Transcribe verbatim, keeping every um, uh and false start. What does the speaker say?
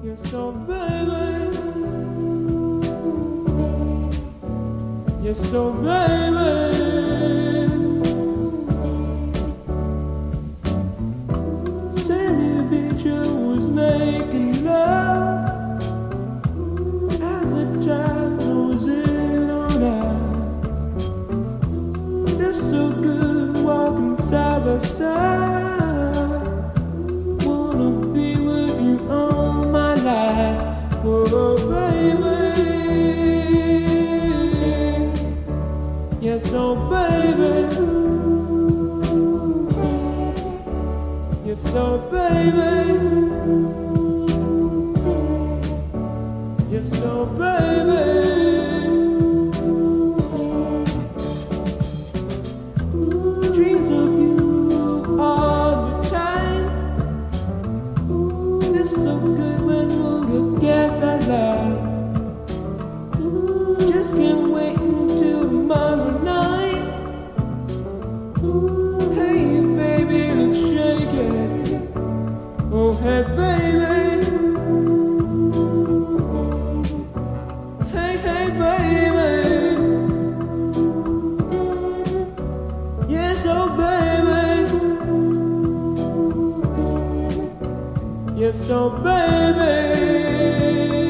Yes, so baby. Yes, so baby. Sandy Beach was making love as the tide goes in on us. Feels so good walking side by side. Wanna be with you all my life. Oh, baby. Yes, oh, baby. Yes, oh, baby. Yes, oh, baby. Ooh, dreams of you all the time. Ooh, it's so good when we're together, love. Ooh, just can't wait until tomorrow night. Ooh, hey, baby, let's shake it. Oh, hey, baby. Hey, hey, baby. Yes, oh, baby. Yes, oh, baby.